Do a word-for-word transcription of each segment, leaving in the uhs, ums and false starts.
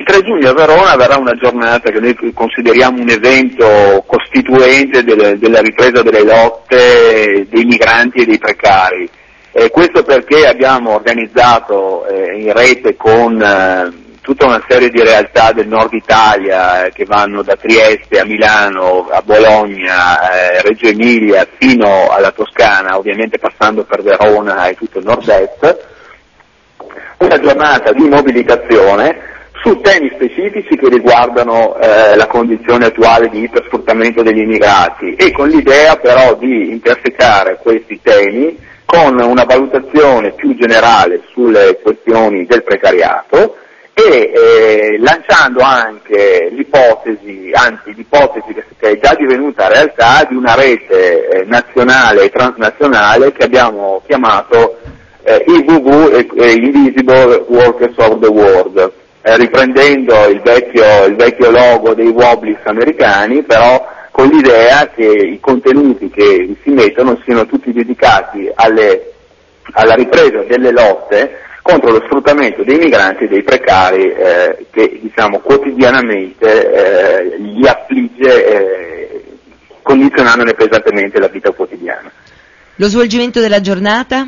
tre giugno a Verona verrà una giornata che noi consideriamo un evento costituente delle, della ripresa delle lotte dei migranti e dei precari. Eh, questo perché abbiamo organizzato eh, in rete con eh, tutta una serie di realtà del nord Italia eh, che vanno da Trieste a Milano, a Bologna, eh, Reggio Emilia fino alla Toscana, ovviamente passando per Verona e tutto il nord-est, una giornata di mobilitazione su temi specifici che riguardano eh, la condizione attuale di ipersfruttamento degli immigrati e con l'idea però di intersecare questi temi con una valutazione più generale sulle questioni del precariato e eh, lanciando anche l'ipotesi, anzi l'ipotesi che, che è già divenuta realtà di una rete eh, nazionale e transnazionale che abbiamo chiamato eh, I V W, eh, Invisible Workers of the World, eh, riprendendo il vecchio, il vecchio logo dei Wobblies americani, però con l'idea che i contenuti che si mettono siano tutti dedicati alle, alla ripresa delle lotte contro lo sfruttamento dei migranti e dei precari eh, che diciamo quotidianamente eh, li affligge eh, condizionandone pesantemente la vita quotidiana. Lo svolgimento della giornata?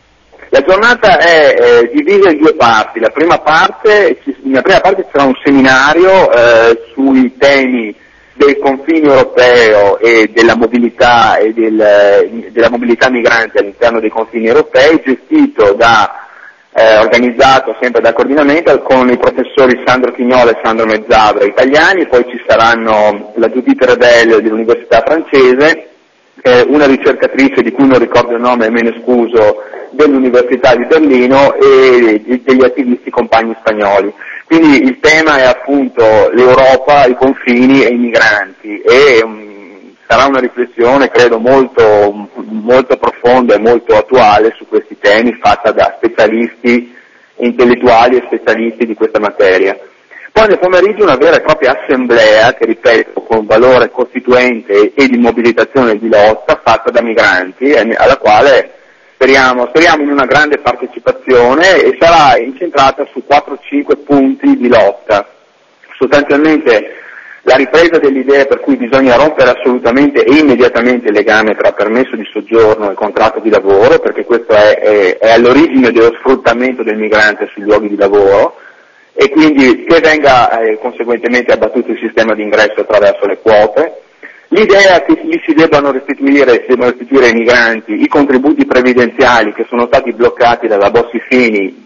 La giornata è eh, divisa in due parti. La prima parte, nella prima parte ci sarà un seminario eh, sui temi del confine europeo e della mobilità e del, della mobilità migrante all'interno dei confini europei, gestito da eh, organizzato sempre da coordinamento con i professori Sandro Chignola e Sandro Mezzabra italiani, poi ci saranno la Judith Rebel dell'Università francese, eh, una ricercatrice di cui non ricordo il nome e me ne scuso, dell'Università di Berlino e degli attivisti compagni spagnoli. Quindi il tema è appunto l'Europa, i confini e i migranti e um, sarà una riflessione credo molto, molto profonda e molto attuale su questi temi fatta da specialisti intellettuali e specialisti di questa materia. Poi nel pomeriggio una vera e propria assemblea che ripeto con valore costituente e di mobilitazione e di lotta fatta da migranti alla quale Speriamo, speriamo in una grande partecipazione e sarà incentrata su quattro cinque punti di lotta. Sostanzialmente la ripresa dell'idea per cui bisogna rompere assolutamente e immediatamente il legame tra permesso di soggiorno e contratto di lavoro, perché questo è, è, è all'origine dello sfruttamento del migrante sui luoghi di lavoro, e quindi che venga eh, conseguentemente abbattuto il sistema di ingresso attraverso le quote. L'idea che gli si debbano restituire, si debbano restituire ai migranti i contributi previdenziali che sono stati bloccati dalla Bossi-Fini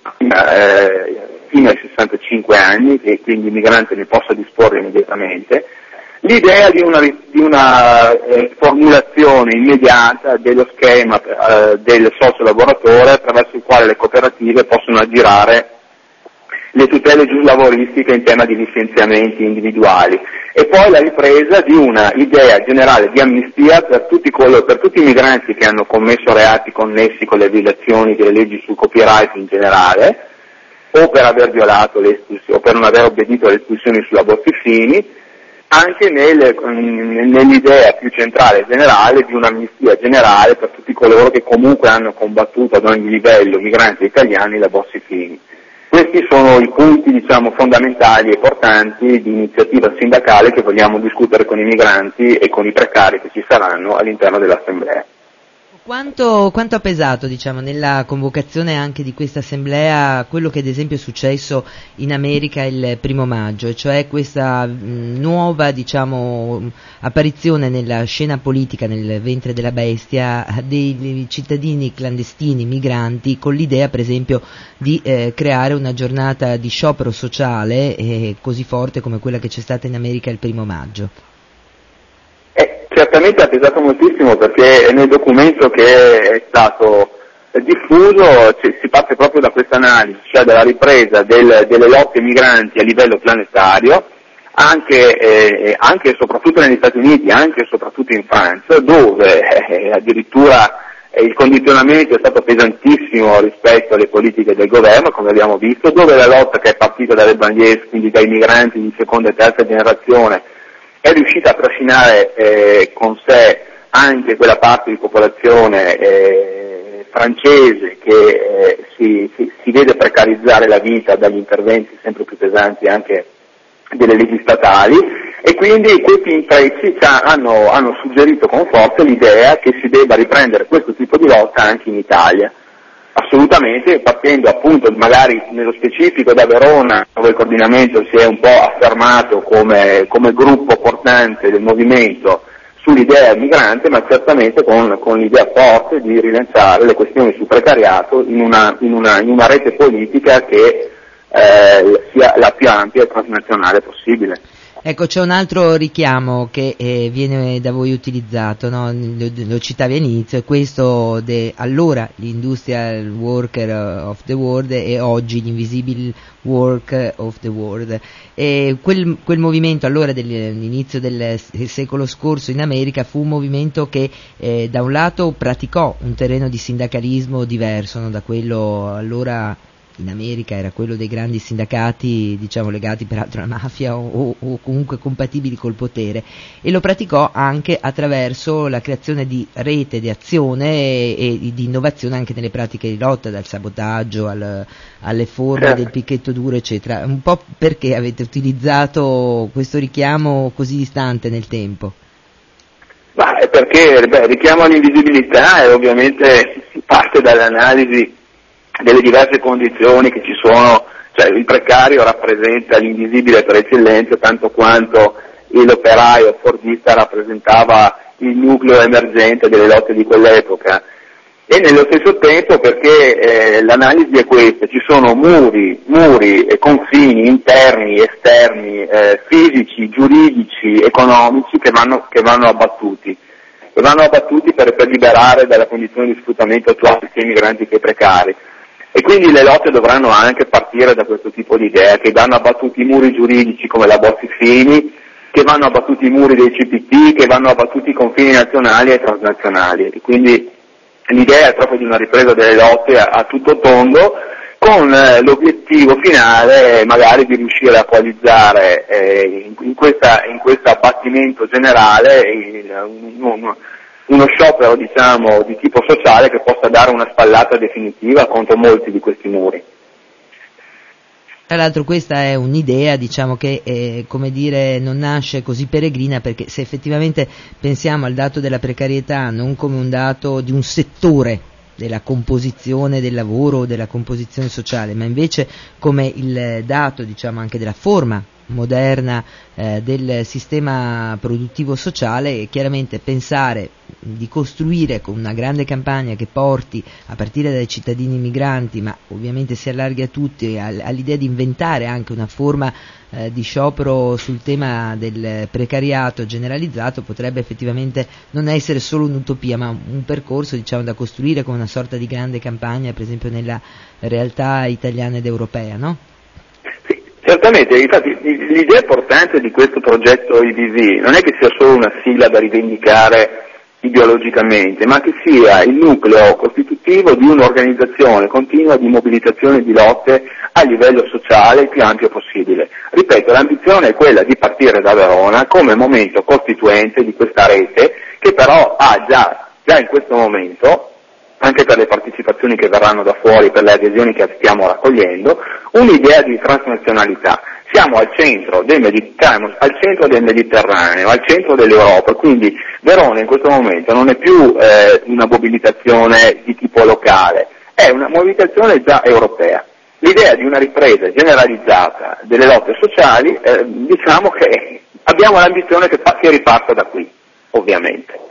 eh, fino ai sessantacinque anni e quindi il migrante ne possa disporre immediatamente. L'idea di una, di una eh, formulazione immediata dello schema eh, del socio lavoratore attraverso il quale le cooperative possono aggirare le tutele giuslavoristiche in tema di licenziamenti individuali e poi la ripresa di una idea generale di amnistia per tutti, quello, per tutti i migranti che hanno commesso reati connessi con le violazioni delle leggi sul copyright in generale o per aver violato le espulsioni o per non aver obbedito alle espulsioni sulla Bossi-Fini, anche nel, nell'idea più centrale e generale di un'amnistia generale per tutti coloro che comunque hanno combattuto ad ogni livello, migranti italiani, la Bossi-Fini. Questi sono i punti, diciamo, fondamentali e portanti di iniziativa sindacale che vogliamo discutere con i migranti e con i precari che ci saranno all'interno dell'assemblea. Quanto, quanto ha pesato, diciamo, nella convocazione anche di questa assemblea quello che ad esempio è successo in America il primo maggio, e cioè questa mh, nuova, diciamo, apparizione nella scena politica, nel ventre della bestia, dei, dei cittadini clandestini, migranti, con l'idea per esempio di eh, creare una giornata di sciopero sociale eh, così forte come quella che c'è stata in America il primo maggio? Eh, certamente ha pesato moltissimo perché nel documento che è stato diffuso cioè, si parte proprio da questa analisi, cioè dalla ripresa del, delle lotte migranti a livello planetario, anche, eh, anche e soprattutto negli Stati Uniti, anche e soprattutto in Francia, dove eh, addirittura eh, il condizionamento è stato pesantissimo rispetto alle politiche del governo, come abbiamo visto, dove la lotta che è partita dalle banlieue, quindi dai migranti di seconda e terza generazione, è riuscita a trascinare eh, con sé anche quella parte di popolazione eh, francese che eh, si, si, si vede precarizzare la vita dagli interventi sempre più pesanti anche delle leggi statali, e quindi questi intrecci hanno, hanno suggerito con forza l'idea che si debba riprendere questo tipo di lotta anche in Italia. Assolutamente, partendo appunto magari nello specifico da Verona, dove il coordinamento si è un po' affermato come, come gruppo portante del movimento sull'idea migrante, ma certamente con, con l'idea forte di rilanciare le questioni sul precariato in una, in una, in una rete politica che eh, sia la più ampia e transnazionale possibile. Ecco, c'è un altro richiamo che eh, viene da voi utilizzato, no? lo, lo citavi all'inizio, è questo de allora l'Industrial Worker of the World e oggi l'Invisible Work of the World. E quel, quel movimento allora dell'inizio del secolo scorso in America fu un movimento che eh, da un lato praticò un terreno di sindacalismo diverso, no? Da quello allora in America era quello dei grandi sindacati, diciamo legati peraltro alla mafia o, o comunque compatibili col potere, e lo praticò anche attraverso la creazione di rete di azione e, e di innovazione anche nelle pratiche di lotta, dal sabotaggio al, alle forme del picchetto duro eccetera. Un po' perché avete utilizzato questo richiamo così distante nel tempo? Ma è perché beh, il richiamo all'invisibilità è ovviamente parte dall'analisi delle diverse condizioni che ci sono, cioè il precario rappresenta l'invisibile per eccellenza, tanto quanto l'operaio fordista rappresentava il nucleo emergente delle lotte di quell'epoca, e nello stesso tempo perché eh, l'analisi è questa: ci sono muri, muri e confini interni, esterni, eh, fisici, giuridici, economici che vanno, che vanno abbattuti. E vanno abbattuti per, per liberare dalla condizione di sfruttamento attuale sia i migranti che i precari. E quindi le lotte dovranno anche partire da questo tipo di idea, che vanno abbattuti i muri giuridici come la Bossi-Fini, che vanno abbattuti i muri dei C P T, che vanno abbattuti i confini nazionali e transnazionali. E quindi l'idea è proprio di una ripresa delle lotte a, a tutto tondo, con eh, l'obiettivo finale magari di riuscire a coalizzare eh, in, in, questa, in questo abbattimento generale in, un, un, uno sciopero, diciamo, di tipo sociale che possa dare una spallata definitiva contro molti di questi muri. Tra l'altro questa è un'idea, diciamo, che eh, come dire non nasce così peregrina, perché se effettivamente pensiamo al dato della precarietà non come un dato di un settore della composizione del lavoro o della composizione sociale, ma invece come il dato, diciamo, anche della forma moderna eh, del sistema produttivo sociale, chiaramente pensare di costruire con una grande campagna che porti a partire dai cittadini migranti, ma ovviamente si allarghi a tutti, all'idea di inventare anche una forma eh, di sciopero sul tema del precariato generalizzato, potrebbe effettivamente non essere solo un'utopia, ma un percorso, diciamo, da costruire con una sorta di grande campagna, per esempio nella realtà italiana ed europea, no? Certamente, infatti l'idea portante di questo progetto I D V non è che sia solo una sigla da rivendicare ideologicamente, ma che sia il nucleo costitutivo di un'organizzazione continua di mobilitazione e di lotte a livello sociale il più ampio possibile. Ripeto, l'ambizione è quella di partire da Verona come momento costituente di questa rete, che però ha già, già in questo momento, anche per le partecipazioni che verranno da fuori, per le adesioni che stiamo raccogliendo, un'idea di transnazionalità. Siamo al centro del Mediterraneo, al centro del Mediterraneo, al centro dell'Europa, quindi Verona in questo momento non è più eh, una mobilitazione di tipo locale, è una mobilitazione già europea. L'idea di una ripresa generalizzata delle lotte sociali, eh, diciamo che abbiamo l'ambizione che, fa, che riparta da qui, ovviamente.